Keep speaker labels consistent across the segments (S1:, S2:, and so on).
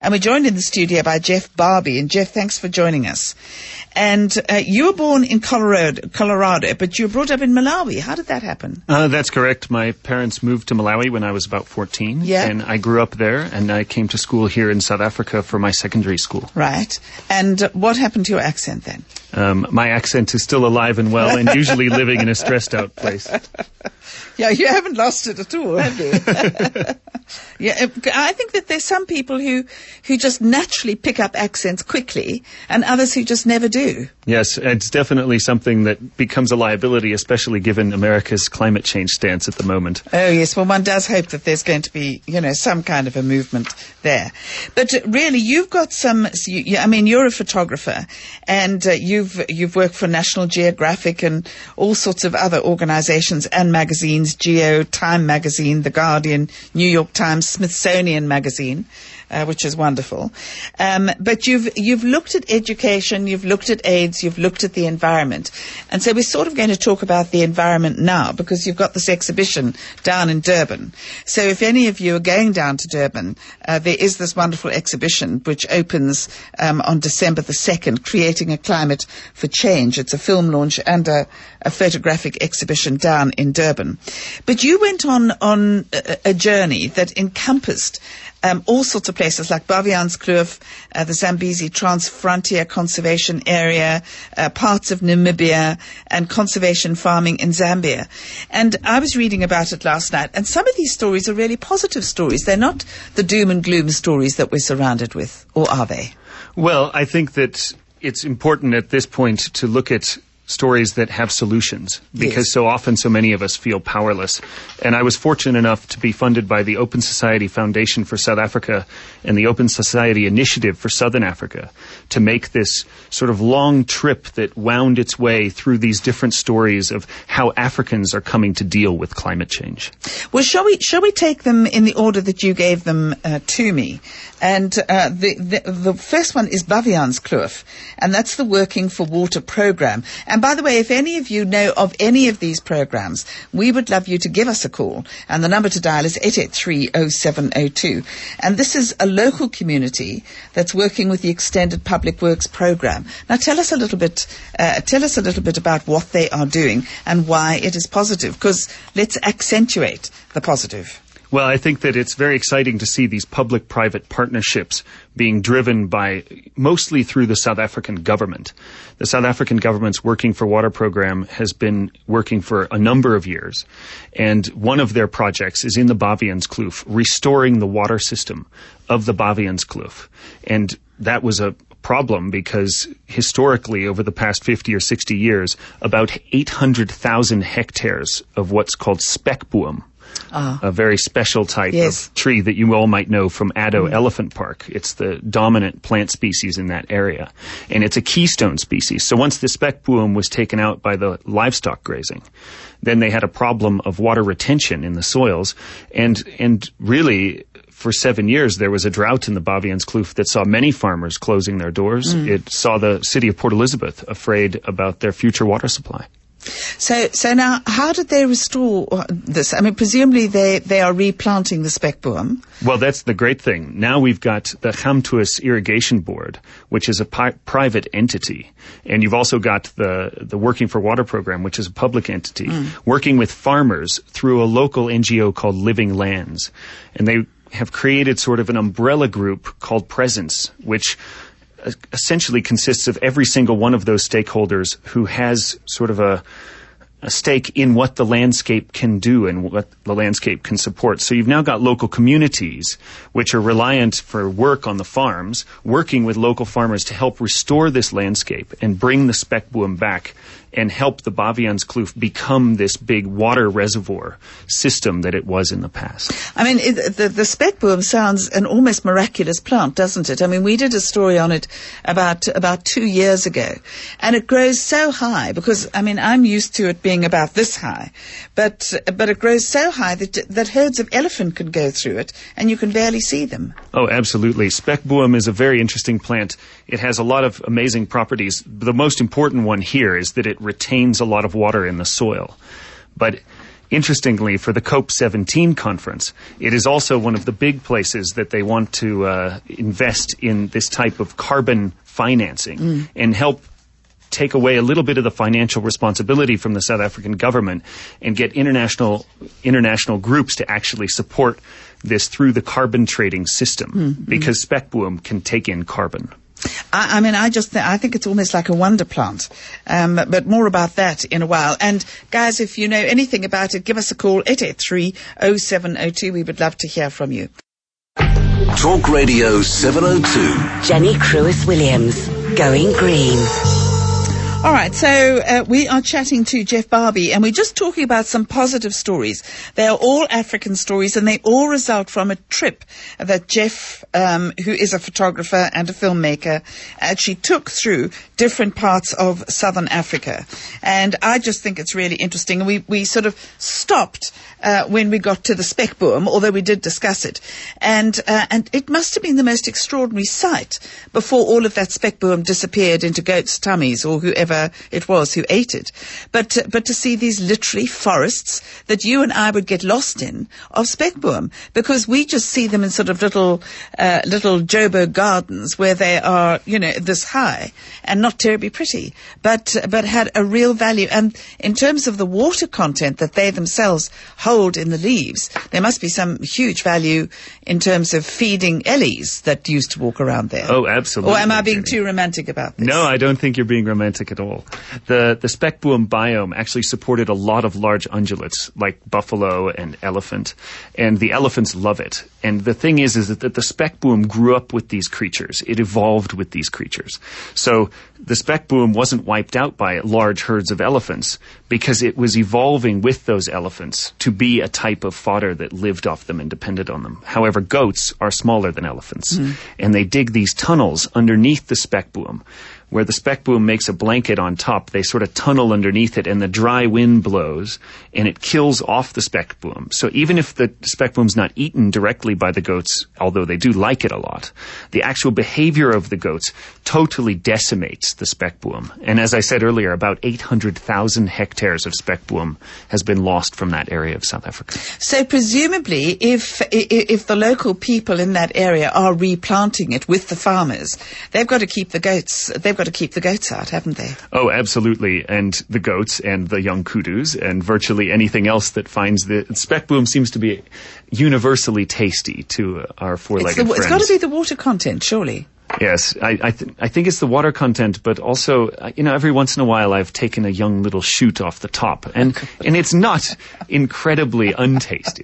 S1: And we're joined in the studio by Jeff Barbie. And Jeff, thanks for joining us. And you were born in Colorado, but you were brought up in Malawi. How did that happen?
S2: That's correct. My parents moved to Malawi when I was about 14.
S1: Yeah.
S2: And I grew up there, and I came to school here in South Africa for my secondary school.
S1: Right. And what happened to your accent then?
S2: My accent is still alive and well, and usually living in a stressed-out place.
S1: Yeah, you haven't lost it at all, have you? Yeah, I think that there's some people who just naturally pick up accents quickly, and others who just never do.
S2: Yes, it's definitely something that becomes a liability, especially given America's climate change stance at the moment.
S1: Oh, yes. Well, one does hope that there's going to be, some kind of a movement there. But really, you've got you're a photographer, and you've worked for National Geographic and all sorts of other organizations and magazines, Geo, Time Magazine, The Guardian, New York Times, Smithsonian Magazine, which is wonderful. But you've looked at education, you've looked at AIDS, you've looked at the environment. And so we're sort of going to talk about the environment now, because you've got this exhibition down in Durban. So if any of you are going down to Durban, there is this wonderful exhibition which opens on December the 2nd, Creating a Climate for Change. It's a film launch and a photographic exhibition down in Durban. But you went on a journey that encompassed all sorts of places like Baviaanskloof, the Zambezi Trans-Frontier Conservation Area, parts of Namibia, and conservation farming in Zambia. And I was reading about it last night, and some of these stories are really positive stories. They're not the doom and gloom stories that we're surrounded with, or are they?
S2: Well, I think that it's important at this point to look at stories that have solutions, because so often so many of us feel powerless. And I was fortunate enough to be funded by the Open Society Foundation for South Africa and the Open Society Initiative for Southern Africa to make this sort of long trip that wound its way through these different stories of how Africans are coming to deal with climate change.
S1: Well, shall we take them in the order that you gave them to me? And the first one is Baviaanskloof, and that's the Working for Water program. And by the way, if any of you know of any of these programs, we would love you to give us a call. And the number to dial is 883-0702. And this is a local community that's working with the Extended Public Works program. Now, tell us a little bit about what they are doing and why it is positive, because let's accentuate the positive.
S2: Well, I think that it's very exciting to see these public-private partnerships being driven by mostly through the South African government. The South African government's Working for Water program has been working for a number of years, and one of their projects is in the Baviaanskloof, restoring the water system of the Baviaanskloof. And that was a problem because historically, over the past 50 or 60 years, about 800,000 hectares of what's called spekboom, a very special type of tree that you all might know from Addo Elephant Park. It's the dominant plant species in that area. And it's a keystone species. So once the spekboom was taken out by the livestock grazing, then they had a problem of water retention in the soils. And really, for 7 years, there was a drought in the Baviaanskloof that saw many farmers closing their doors. It saw the city of Port Elizabeth afraid about their future water supply.
S1: So now, how did they restore this? I mean, presumably they are replanting the spekboom.
S2: Well, that's the great thing. Now we've got the Gamtoos Irrigation Board, which is a private entity. And you've also got the Working for Water program, which is a public entity, working with farmers through a local NGO called Living Lands. And they have created sort of an umbrella group called Presence, which essentially consists of every single one of those stakeholders who has sort of a stake in what the landscape can do and what the landscape can support. So you've now got local communities which are reliant for work on the farms, working with local farmers to help restore this landscape and bring the spekboom back and help the Baviaanskloof become this big water reservoir system that it was in the past.
S1: I mean, the spekboom sounds an almost miraculous plant, doesn't it? I mean, we did a story on it about 2 years ago, and it grows so high because, I mean, I'm used to it being about this high, but it grows so high that herds of elephant can go through it, and you can barely see them.
S2: Oh, absolutely. Spekboom is a very interesting plant. It has a lot of amazing properties. The most important one here is that it retains a lot of water in the soil. But Interestingly, for the COP17 conference, it is also one of the big places that they want to invest in this type of carbon financing and help take away a little bit of the financial responsibility from the South African government and get international groups to actually support this through the carbon trading system because spekboom can take in carbon.
S1: I think it's almost like a wonder plant. But more about that in a while. And guys, if you know anything about it, give us a call, 883-0702. We would love to hear from you.
S3: Talk Radio 702.
S4: Jenny Crewis-Williams, Going Green.
S1: All right, so we are chatting to Jeff Barbie, and we're just talking about some positive stories. They are all African stories, and they all result from a trip that Jeff, who is a photographer and a filmmaker, actually took through different parts of southern Africa. And I just think it's really interesting. And we sort of stopped when we got to the spekboom, although we did discuss it. And it must have been the most extraordinary sight before all of that spekboom disappeared into goats' tummies or whoever it was who ate it. But to see these literally forests that you and I would get lost in of spekboom, because we just see them in sort of little Joburg gardens where they are, this high and not terribly pretty, but had a real value. And in terms of the water content that they themselves hold in the leaves, there must be some huge value in terms of feeding ellies that used to walk around there.
S2: Oh, absolutely.
S1: Or am I being too romantic about this?
S2: No, I don't think you're being romantic at all. The spekboom biome actually supported a lot of large ungulates like buffalo and elephant, and the elephants love it. And the thing is that the spekboom grew up with these creatures. It evolved with these creatures. So the spekboom wasn't wiped out by large herds of elephants because it was evolving with those elephants to be a type of fodder that lived off them and depended on them. However, goats are smaller than elephants, and they dig these tunnels underneath the spekboom. Where the spekboom makes a blanket on top, they sort of tunnel underneath it, and the dry wind blows, and it kills off the spekboom. So even if the spekboom's not eaten directly by the goats, although they do like it a lot, the actual behavior of the goats totally decimates the spekboom. And as I said earlier, about 800,000 hectares of spekboom has been lost from that area of South Africa.
S1: So presumably, if the local people in that area are replanting it with the farmers, they've got to keep the goats. They've got to keep the goats out, haven't they?
S2: Oh, absolutely. And the goats and the young kudus and virtually anything else that finds the spekboom seems to be universally tasty to our four-legged friends.
S1: It's got to be the water content, surely.
S2: Yes, I think it's the water content, but also, every once in a while I've taken a young little shoot off the top, and it's not incredibly untasty.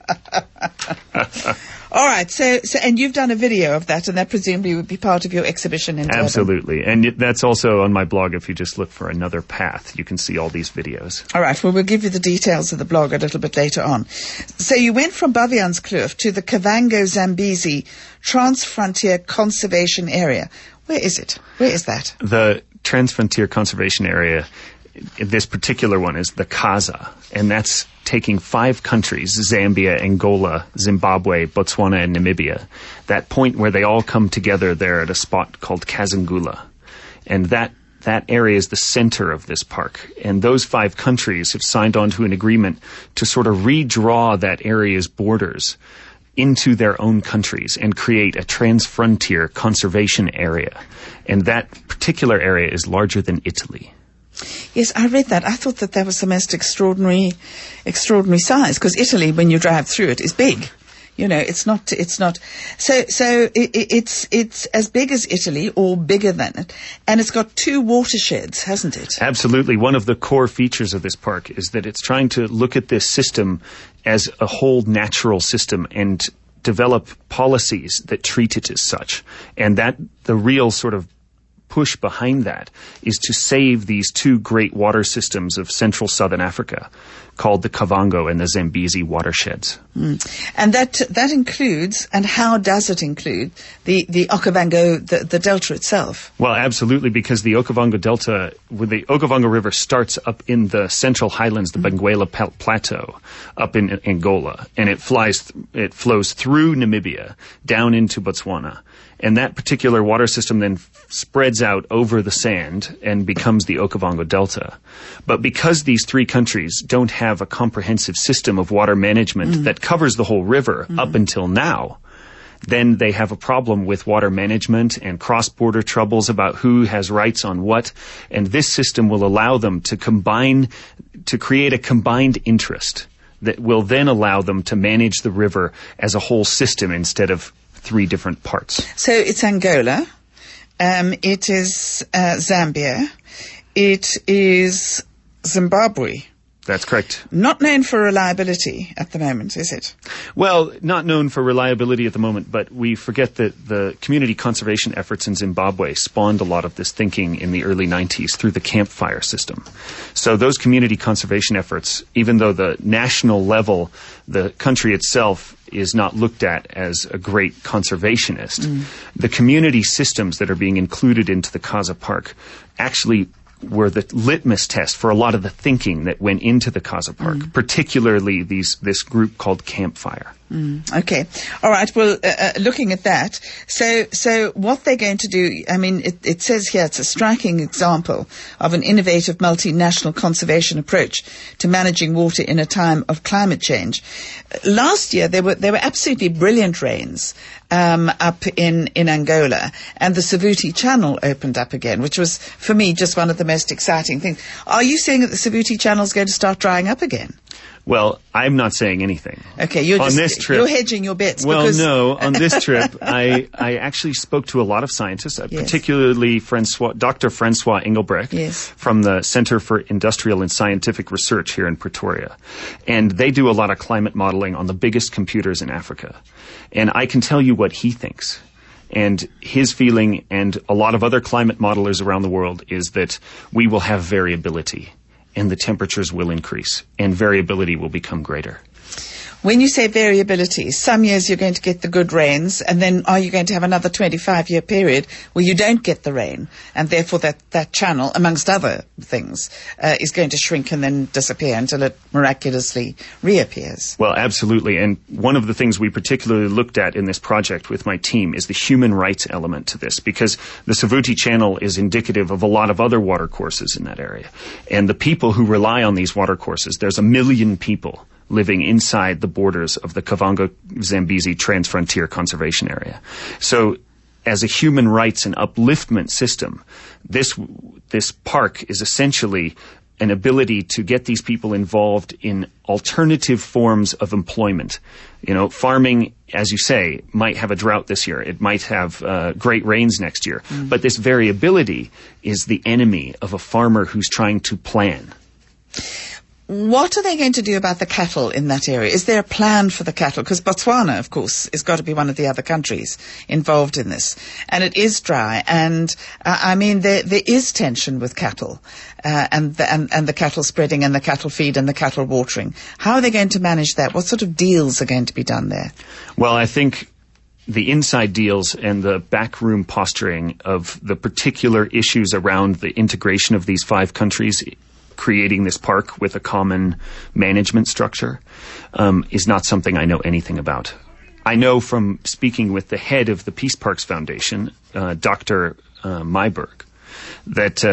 S1: All right, so and you've done a video of that, and that presumably would be part of your exhibition in Durban.
S2: Absolutely, and that's also on my blog. If you just look for Another Path, you can see all these videos.
S1: All right, well, we'll give you the details of the blog a little bit later on. So you went from Baviaanskloof to the Kavango Zambezi Transfrontier Conservation Area. Where is it? Where is that?
S2: The Transfrontier Conservation Area, this particular one, is the Kaza, and that's taking 5 countries, Zambia, Angola, Zimbabwe, Botswana, and Namibia. That point where they all come together there at a spot called Kazangula. And that area is the center of this park. And those 5 countries have signed on to an agreement to sort of redraw that area's borders into their own countries and create a transfrontier conservation area. And that particular area is larger than Italy.
S1: Yes, I read that. I thought that was the most extraordinary size, because Italy, when you drive through it, is big. It's not. So it's as big as Italy or bigger than it, and it's got 2 watersheds, hasn't it?
S2: Absolutely. One of the core features of this park is that it's trying to look at this system as a whole natural system and develop policies that treat it as such. And that the real sort of push behind that is to save these 2 great water systems of central southern Africa called the Kavango and the Zambezi watersheds.
S1: And that includes, and how does it include, the Okavango, the delta itself?
S2: Well, absolutely, because the Okavango Delta, with the Okavango River starts up in the central highlands, the Benguela Plateau, up in Angola, and it flows through Namibia, down into Botswana, And that particular water system then spreads out over the sand and becomes the Okavango Delta. But because these three countries don't have a comprehensive system of water management that covers the whole river up until now, then they have a problem with water management and cross-border troubles about who has rights on what. And this system will allow them to create a combined interest that will then allow them to manage the river as a whole system instead of three different parts.
S1: So it's Angola, it is Zambia, it is Zimbabwe.
S2: That's correct.
S1: Not known for reliability at the moment, is it?
S2: Well, not known for reliability at the moment, but we forget that the community conservation efforts in Zimbabwe spawned a lot of this thinking in the early 90s through the campfire system. So those community conservation efforts, even though the national level, the country itself is not looked at as a great conservationist, the community systems that are being included into the Khaza Park actually were the litmus test for a lot of the thinking that went into the Khaza Park, particularly this group called Campfire.
S1: Okay. All right. Well, looking at that, so what they're going to do, I mean, it says here it's a striking example of an innovative multinational conservation approach to managing water in a time of climate change. Last year, there were absolutely brilliant rains up in Angola, and the Savuti Channel opened up again, which was, for me, just one of the most exciting things. Are you saying that the Savuti Channel is going to start drying up again?
S2: Well, I'm not saying anything.
S1: Okay,
S2: you're
S1: hedging your bets.
S2: Well, no, on this trip, I actually spoke to a lot of scientists, particularly Dr. Francois Engelbrecht from the Center for Industrial and Scientific Research here in Pretoria. And they do a lot of climate modeling on the biggest computers in Africa. And I can tell you what he thinks. And his feeling, and a lot of other climate modelers around the world, is that we will have variability. And the temperatures will increase, and variability will become greater.
S1: When you say variability, some years you're going to get the good rains, and then are you going to have another 25-year period where you don't get the rain, and therefore that channel, amongst other things, is going to shrink and then disappear until it miraculously reappears?
S2: Well, absolutely. And one of the things we particularly looked at in this project with my team is the human rights element to this, because the Savuti Channel is indicative of a lot of other water courses in that area. And the people who rely on these water courses, there's 1 million people living inside the borders of the Kavango-Zambezi Transfrontier Conservation Area. So as a human rights and upliftment system, this park is essentially an ability to get these people involved in alternative forms of employment. You know, farming, as you say, might have a drought this year. It might have great rains next year. But this variability is the enemy of a farmer who's trying to plan.
S1: What are they going to do about the cattle in that area? Is there a plan for the cattle? Because Botswana, of course, has got to be one of the other countries involved in this. And it is dry. And, I mean, there is tension with cattle, and the cattle spreading and the cattle feed and the cattle watering. How are they going to manage that? What sort of deals are going to be done there?
S2: Well, I think the inside deals and the backroom posturing of the particular issues around the integration of these 5 countries creating this park with a common management structure is not something I know anything about. I know from speaking with the head of the Peace Parks Foundation, Dr. Myberg, that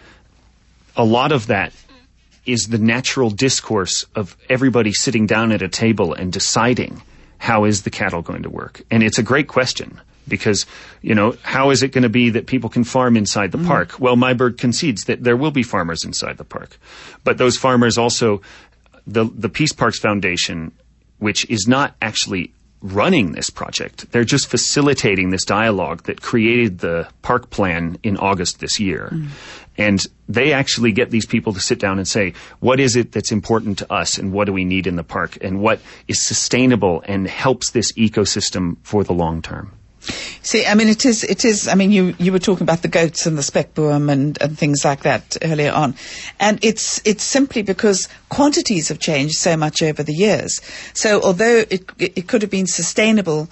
S2: a lot of that is the natural discourse of everybody sitting down at a table and deciding how is the cattle going to work. And it's a great question. Because, you know, how is it going to be that people can farm inside the park? Well, Myberg concedes that there will be farmers inside the park. But those farmers also, the Peace Parks Foundation, which is not actually running this project, they're just facilitating this dialogue that created the park plan in August this year. And they actually get these people to sit down and say, what is it that's important to us and what do we need in the park and what is sustainable and helps this ecosystem for the long term?
S1: See, I mean, it is, I mean, you were talking about the goats and the speckboom and things like that earlier on. And it's simply because quantities have changed so much over the years. So although it could have been sustainable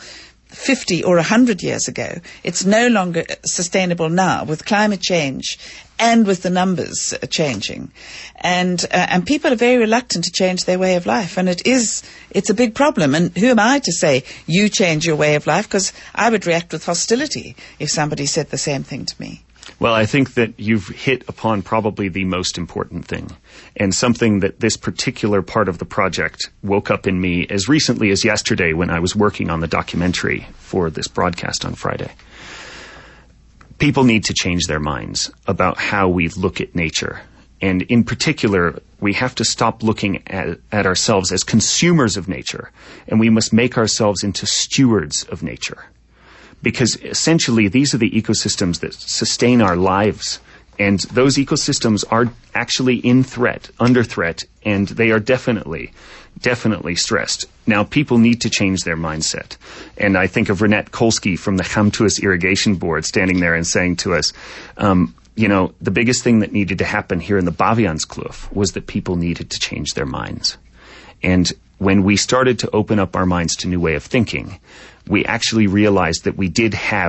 S1: 50 or 100 years ago. It's no longer sustainable now with climate change and with the numbers changing. And people are very reluctant to change their way of life. And it's a big problem. And who am I to say you change your way of life? Because I would react with hostility if somebody said the same thing to me.
S2: Well, I think that you've hit upon probably the most important thing, and something that this particular part of the project woke up in me as recently as yesterday when I was working on the documentary for this broadcast on Friday. People need to change their minds about how we look at nature. And in particular, we have to stop looking at ourselves as consumers of nature, and we must make ourselves into stewards of nature. Because essentially, these are the ecosystems that sustain our lives. And those ecosystems are actually under threat, and they are definitely stressed. Now, people need to change their mindset. And I think of Renette Kolsky from the Gamtoos Irrigation Board standing there and saying to us, the biggest thing that needed to happen here in the Baviaanskloof was that people needed to change their minds. And when we started to open up our minds to new way of thinking, we actually realized that we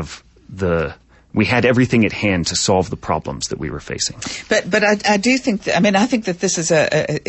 S2: had everything at hand to solve the problems that we were facing.
S1: But I do think I think that this is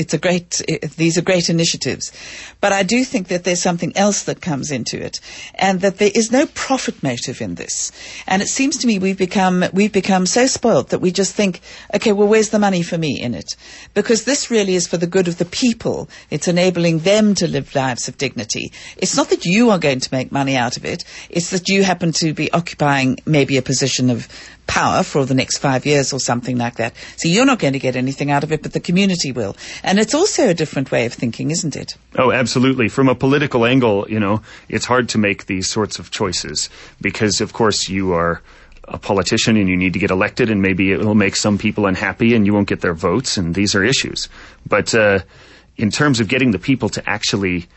S1: these are great initiatives. But I do think that there's something else that comes into it, and that there is no profit motive in this. And it seems to me we've become so spoilt that we just think, okay, well, where's the money for me in it? Because this really is for the good of the people. It's enabling them to live lives of dignity. It's not that you are going to make money out of it. It's that you happen to be occupying maybe a position of power for the next 5 years or something like that. So you're not going to get anything out of it, but the community will. And it's also a different way of thinking, isn't it?
S2: Oh, absolutely. From a political angle, it's hard to make these sorts of choices because, of course, you are a politician and you need to get elected, and maybe it will make some people unhappy and you won't get their votes, and these are issues. But in terms of getting the people to actually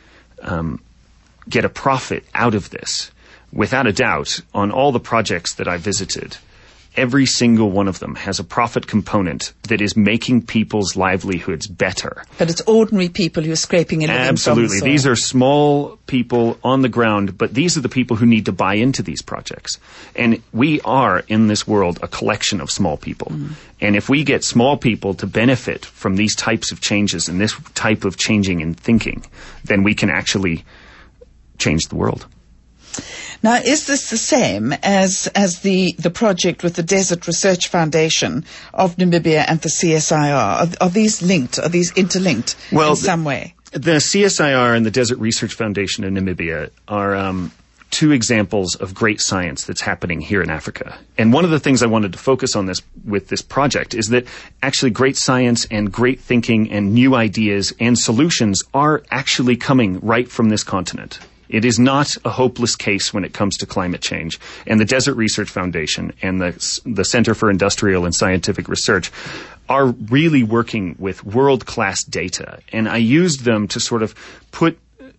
S2: get a profit out of this, without a doubt, on all the projects that I visited, every single one of them has a profit component that is making people's livelihoods better.
S1: But it's ordinary people who are scraping a living
S2: Absolutely.
S1: from the soil.
S2: These are small people on the ground, but these are the people who need to buy into these projects. And we are, in this world, a collection of small people. And if we get small people to benefit from these types of changes and this type of changing in thinking, then we can actually change the world.
S1: Now, is this the same as the project with the Desert Research Foundation of Namibia and the CSIR? Are these linked? Are these interlinked in some way?
S2: The CSIR and the Desert Research Foundation in Namibia are two examples of great science that's happening here in Africa. And one of the things I wanted to focus on with this project is that actually great science and great thinking and new ideas and solutions are actually coming right from this continent. It is not a hopeless case when it comes to climate change. And the Desert Research Foundation and the Center for Industrial and Scientific Research are really working with world-class data. And I used them to sort of put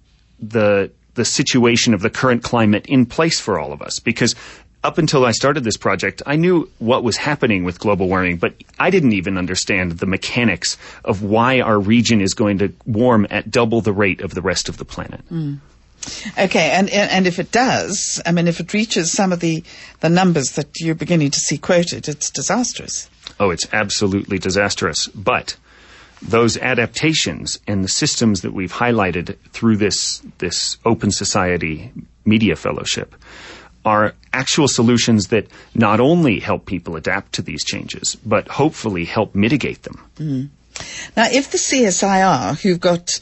S2: the situation of the current climate in place for all of us. Because up until I started this project, I knew what was happening with global warming, but I didn't even understand the mechanics of why our region is going to warm at double the rate of the rest of the planet.
S1: Okay, and if it does, if it reaches some of the numbers that you're beginning to see quoted, it's disastrous.
S2: Oh, it's absolutely disastrous. But those adaptations and the systems that we've highlighted through this Open Society Media Fellowship are actual solutions that not only help people adapt to these changes, but hopefully help mitigate them.
S1: Now, if the CSIR, who've got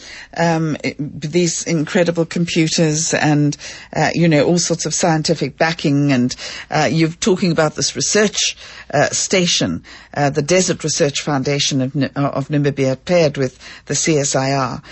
S1: these incredible computers and, all sorts of scientific backing, and you're talking about this research station, the Desert Research Foundation of Namibia, paired with the CSIR,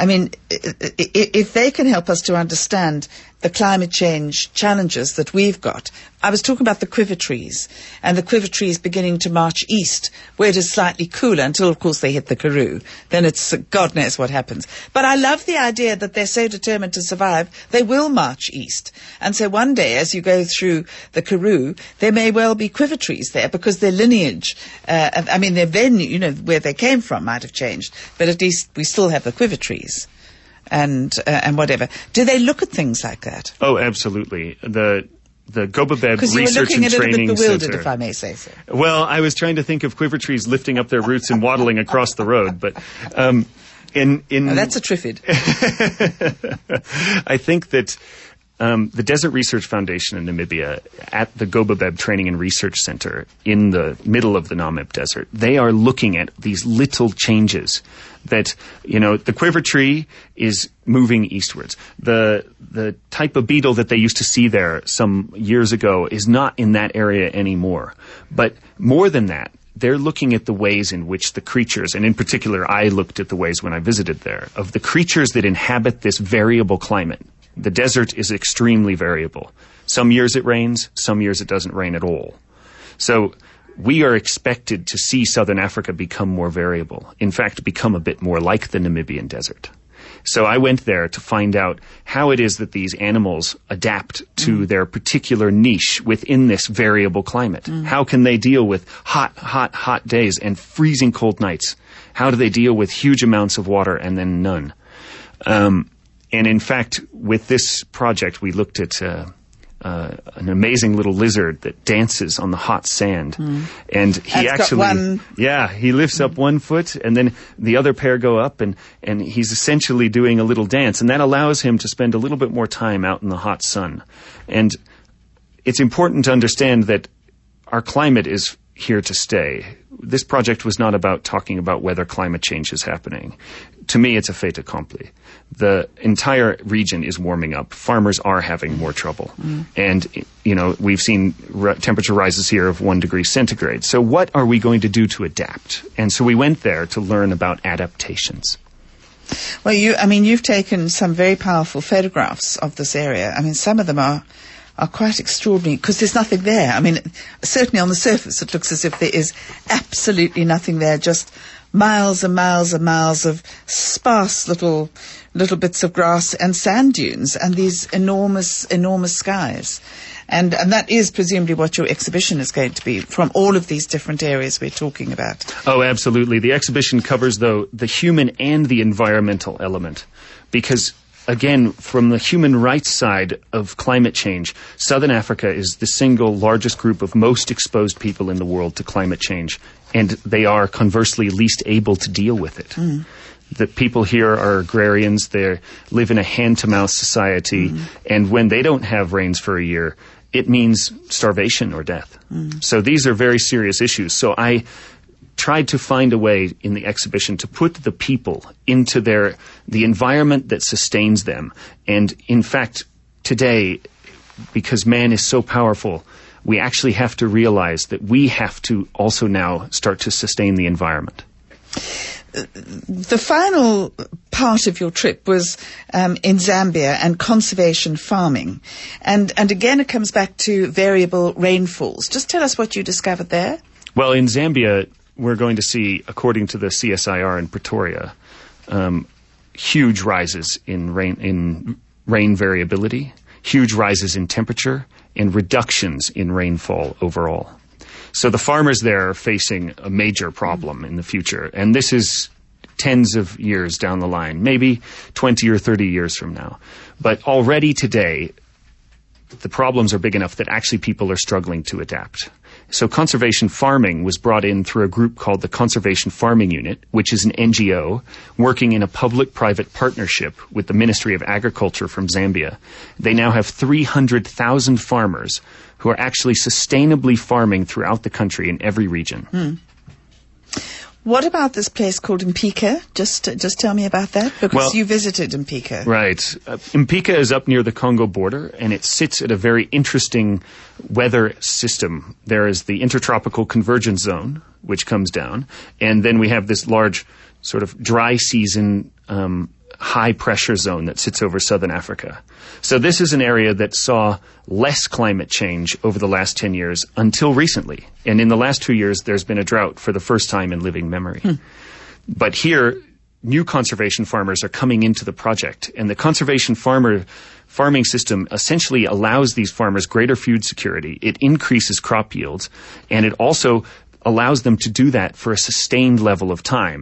S1: if they can help us to understand the climate change challenges that we've got. I was talking about the quiver trees, and the quiver trees beginning to march east, where it is slightly cooler until, of course, they hit the Karoo. Then it's God knows what happens. But I love the idea that they're so determined to survive, they will march east. And so one day, as you go through the Karoo, there may well be quiver trees there, because their lineage, their venue, where they came from might have changed. But at least we still have the quiver trees. and whatever. Do they look at things like that?
S2: Oh, absolutely. The Gobabeb
S1: Because you were
S2: Research
S1: looking
S2: and
S1: a little
S2: Training
S1: bit bewildered,
S2: Center.
S1: if I may say so.
S2: Well, I was trying to think of quiver trees lifting up their roots and waddling across the road, but
S1: Oh, that's a triffid.
S2: I think that the Desert Research Foundation in Namibia, at the Gobabeb Training and Research Center in the middle of the Namib Desert, they are looking at these little changes that, the quiver tree is moving eastwards. The type of beetle that they used to see there some years ago is not in that area anymore. But more than that, they're looking at the ways in which the creatures, and in particular I looked at the ways when I visited there, of the creatures that inhabit this variable climate. The desert is extremely variable. Some years it rains, some years it doesn't rain at all. So we are expected to see Southern Africa become more variable. In fact, become a bit more like the Namibian desert. So I went there to find out how it is that these animals adapt to their particular niche within this variable climate. How can they deal with hot days and freezing cold nights? How do they deal with huge amounts of water and then none? And in fact, with this project, we looked at an amazing little lizard that dances on the hot sand. And he he lifts up one foot and then the other pair go up and he's essentially doing a little dance. And that allows him to spend a little bit more time out in the hot sun. And it's important to understand that our climate is here to stay. This project was not about talking about whether climate change is happening. To me, it's a fait accompli. The entire region is warming up. Farmers are having more trouble. And, we've seen temperature rises here of 1 degree centigrade. So what are we going to do to adapt? And so we went there to learn about adaptations.
S1: Well, you've taken some very powerful photographs of this area. I mean, some of them are quite extraordinary because there's nothing there. I mean, certainly on the surface it looks as if there is absolutely nothing there, just miles and miles and miles of sparse little bits of grass and sand dunes and these enormous skies. And that is presumably what your exhibition is going to be, from all of these different areas we're talking about.
S2: Oh, absolutely. The exhibition covers, though, the human and the environmental element. Because, again, from the human rights side of climate change, Southern Africa is the single largest group of most exposed people in the world to climate change. And they are, conversely, least able to deal with it. The people here are agrarians. They live in a hand-to-mouth society. And when they don't have rains for a year, it means starvation or death. So these are very serious issues. So I tried to find a way in the exhibition to put the people into the environment that sustains them. And in fact, today, because man is so powerful, we actually have to realize that we have to also now start to sustain the environment.
S1: The final part of your trip was in Zambia and conservation farming. And again, it comes back to variable rainfalls. Just tell us what you discovered there.
S2: Well, in Zambia, we're going to see, according to the CSIR in Pretoria, huge rises in rain variability, huge rises in temperature, and reductions in rainfall overall. So the farmers there are facing a major problem in the future, and this is tens of years down the line, maybe 20 or 30 years from now. But already today, the problems are big enough that actually people are struggling to adapt. So conservation farming was brought in through a group called the Conservation Farming Unit, which is an NGO working in a public-private partnership with the Ministry of Agriculture from Zambia. They now have 300,000 farmers who are actually sustainably farming throughout the country in every region.
S1: What about this place called Mpika? Just tell me about that, because you visited Mpika.
S2: Right. Mpika is up near the Congo border, and it sits at a very interesting weather system. There is the Intertropical Convergence Zone, which comes down, and then we have this large sort of dry season high-pressure zone that sits over southern Africa. So this is an area that saw less climate change over the last 10 years until recently. And in the last 2 years, there's been a drought for the first time in living memory. But here, new conservation farmers are coming into the project. And the conservation farming system essentially allows these farmers greater food security. It increases crop yields. And it also allows them to do that for a sustained level of time.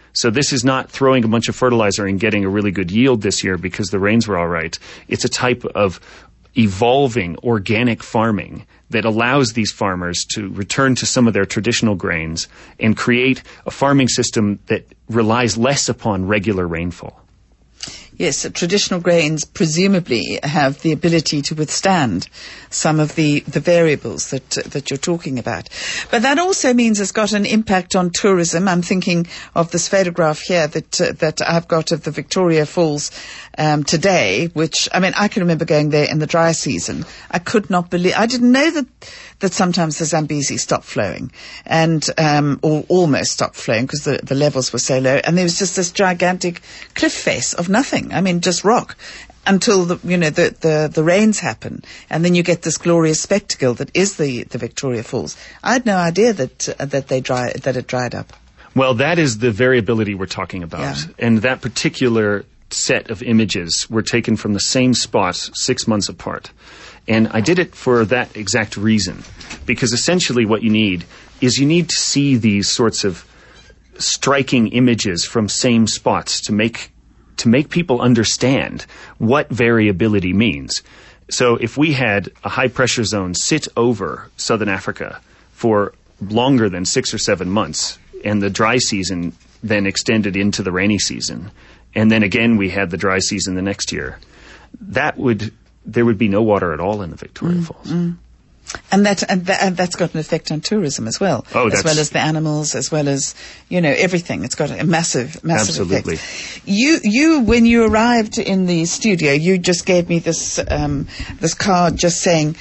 S2: So this is not throwing a bunch of fertilizer and getting a really good yield this year because the rains were all right. It's a type of evolving organic farming that allows these farmers to return to some of their traditional grains and create a farming system that relies less upon regular rainfall.
S1: Yes, traditional grains presumably have the ability to withstand some of the variables that you're talking about. But that also means it's got an impact on tourism. I'm thinking of this photograph here that I've got of the Victoria Falls today, which, I mean, I can remember going there in the dry season. I could not believe, I didn't know that sometimes the Zambezi stopped flowing and, or almost stopped flowing because the levels were so low. And there was just this gigantic cliff face of nothing. I mean, just rock until the rains happen. And then you get this glorious spectacle that is the Victoria Falls. I had no idea that it dried up.
S2: Well, that is the variability we're talking about.
S1: Yeah.
S2: And that particular set of images were taken from the same spot 6 months apart. And I did it for that exact reason, because essentially what you need to see these sorts of striking images from same spots to make people understand what variability means. So if we had a high pressure zone sit over southern Africa for longer than 6 or 7 months, and the dry season then extended into the rainy season, and then again we had the dry season the next year, there would be no water at all in the Victoria Falls. Mm.
S1: And that's got an effect on tourism as well. As well as the animals, as well as, everything. It's got a massive
S2: absolutely.
S1: effect. You, when you arrived in the studio, you just gave me this card just saying,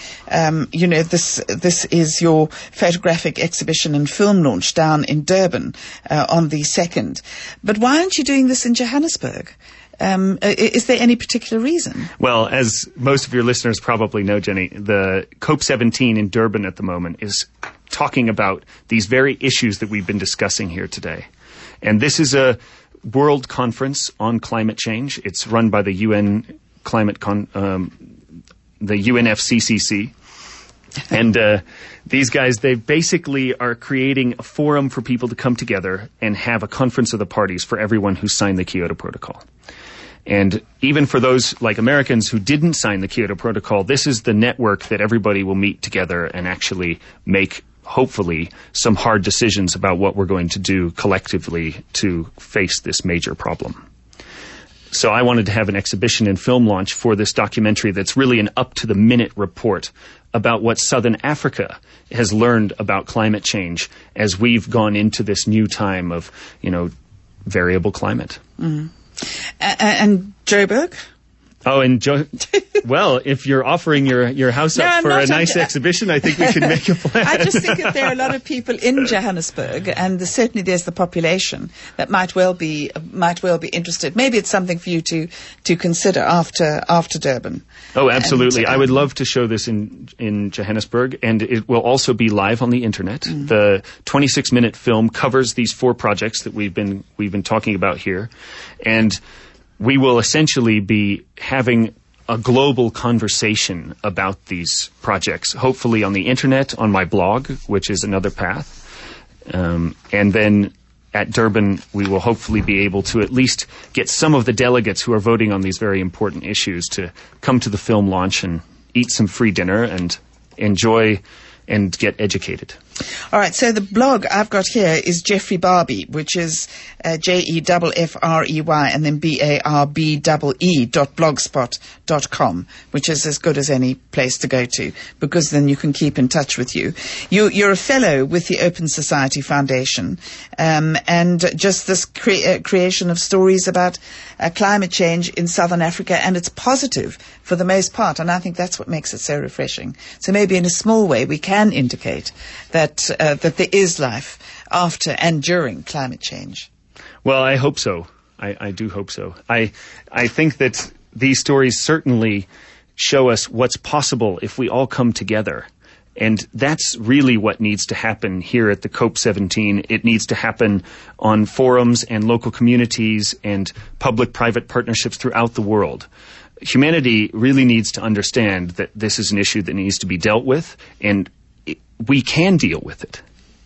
S1: this is your photographic exhibition and film launch down in Durban, on the 2nd. But why aren't you doing this in Johannesburg? Is there any particular reason?
S2: Well, as most of your listeners probably know, Jenny, the COP17 in Durban at the moment is talking about these very issues that we've been discussing here today. And this is a world conference on climate change. It's run by the UN the UNFCCC. And these guys, they basically are creating a forum for people to come together and have a conference of the parties for everyone who signed the Kyoto Protocol. And even for those like Americans who didn't sign the Kyoto Protocol, this is the network that everybody will meet together and actually make, hopefully, some hard decisions about what we're going to do collectively to face this major problem. So I wanted to have an exhibition and film launch for this documentary that's really an up-to-the-minute report about what Southern Africa has learned about climate change as we've gone into this new time of, variable climate.
S1: Mm-hmm. And Joburg?
S2: Oh, and well, if you're offering your house up for a nice exhibition, I think we can make a plan.
S1: I just think that there are a lot of people in Johannesburg, and certainly there's the population that might well be interested. Maybe it's something for you to consider after Durban.
S2: Oh, absolutely. I would love to show this in Johannesburg, and it will also be live on the internet. Mm. The 26-minute film covers these 4 projects that we've been talking about here, and we will essentially be having a global conversation about these projects, hopefully on the internet, on my blog, which is another path. And then at Durban, we will hopefully be able to at least get some of the delegates who are voting on these very important issues to come to the film launch and eat some free dinner and enjoy and get educated.
S1: All right, so the blog I've got here is Jeffrey Barbee, which is JEFFREY and then BARBEE.blogspot.com, which is as good as any place to go to, because then you can keep in touch with you. You're a fellow with the Open Society Foundation, and just this creation of stories about climate change in Southern Africa, and it's positive for the most part, and I think that's what makes it so refreshing. So maybe in a small way we can indicate that there is life after and during climate change.
S2: Well, I hope so. I do hope so. I think that these stories certainly show us what's possible if we all come together. And that's really what needs to happen here at the COP17. It needs to happen on forums and local communities and public-private partnerships throughout the world. Humanity really needs to understand that this is an issue that needs to be dealt with, and we can deal with it.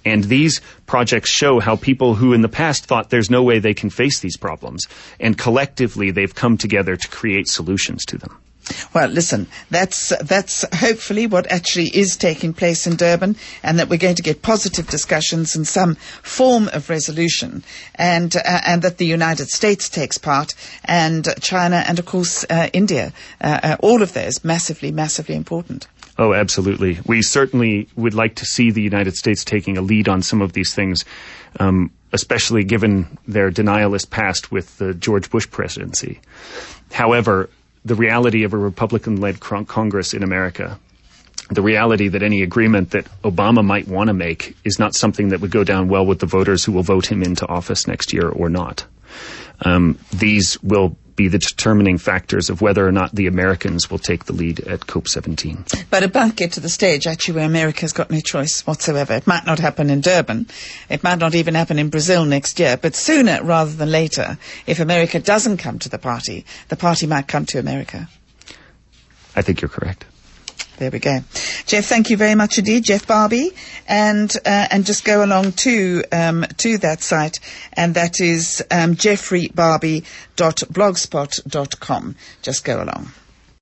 S2: And these projects show how people who in the past thought there's no way they can face these problems, and collectively they've come together to create solutions to them.
S1: Well, listen, that's hopefully what actually is taking place in Durban, and that we're going to get positive discussions and some form of resolution, and that the United States takes part, and China, and of course India. All of those massively, massively important.
S2: Oh, absolutely. We certainly would like to see the United States taking a lead on some of these things, especially given their denialist past with the George Bush presidency. However, the reality of a Republican-led Congress in America, the reality that any agreement that Obama might want to make is not something that would go down well with the voters who will vote him into office next year or not. These will be the determining factors of whether or not the Americans will take the lead at COP17.
S1: But it might get to the stage, actually, where America's got no choice whatsoever. It might not happen in Durban. It might not even happen in Brazil next year. But sooner rather than later, if America doesn't come to the party might come to America.
S2: I think you're correct.
S1: There we go. Jeff, thank you very much indeed. Jeff Barbie. And just go along to that site, and that is jeffreybarbie.blogspot.com. Just go along.